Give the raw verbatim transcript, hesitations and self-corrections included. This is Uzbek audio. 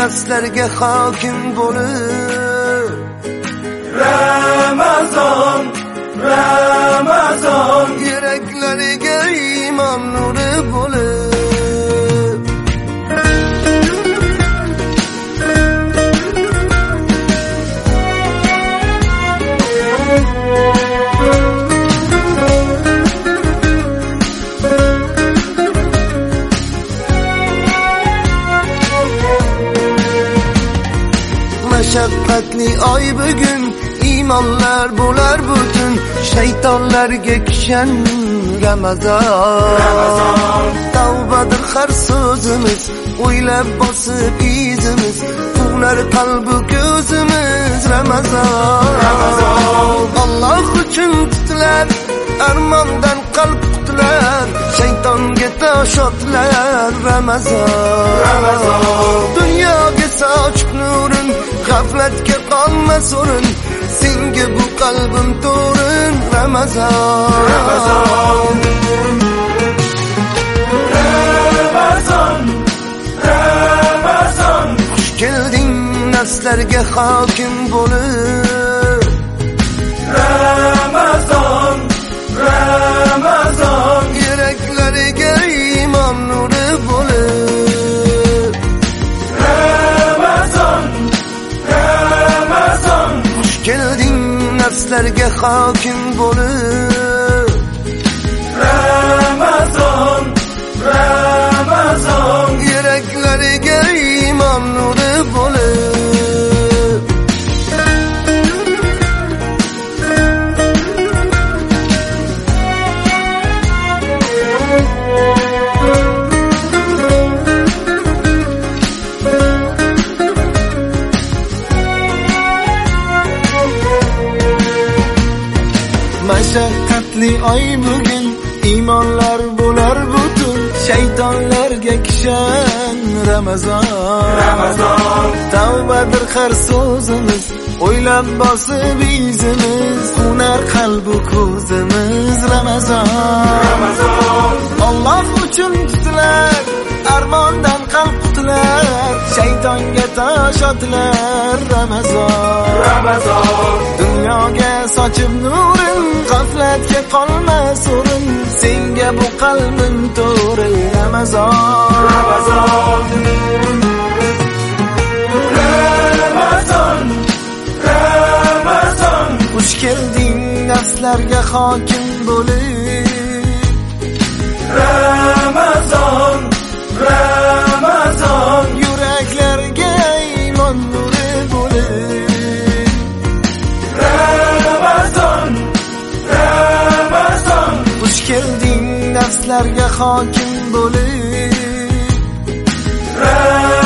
nafslarga hokim bo'lib. Ramazon, Ramazon, yuraklariga iymon nuri bo'lib. Mashaqqatli oy bugun, iymonlar bo'lar butun, shaytonlarga kishan Ramazon. Ramazon, tavbadir har so'zimiz, o'ylab bosib izimiz, ular qalbi ko'zimiz. Ramazon, Ramazon, Alloh uchun tutilar, armondan qalb qutilar, shaytonga tosh otlar. Ramazon, Ramazon, dunyoga sochib nurin, g'aflatga qolmas o'rin, senga bu qalbim to'rin. Ramazon, Ramazon, Ramazon, Ramazon, xush kelding nafslarga hokim bo'lib. Ramazon, Ramazon, yuraklariga iymon nuri bo'lib. Ramazon, Ramazon, xush kelding nafslarga hokim bo'lib. Ramazon, Ramazon, yuraklariga iymon nuri bo'lib. Mashaqqatli oy bugun, iymonlar bo'lar butun, shaytonlarga kishan Ramazon. Ramazon, tavbadir har so'zimiz, o'ylab bosib izimiz, unar qalbu ko'zimiz. Ramazon, Ramazon, Alloh uchun tutilar, armondan qalb qutilar, shaytonga tosh otlar. Ramazon, Ramazon, dunyoga sochib nurin, g'aflatga qolmas o'rin, senga bu qalbim to'rin. Ramazon, Ramazon, Ramazon, Ramazon, xush kelding nafslarga hokim bo'lib. Ramazon, Ramazon, yuraklarga iymon nuri bo'lib. Ramazon, Ramazon, xush kelding nafslarga hokim bo'lib. Ramazon.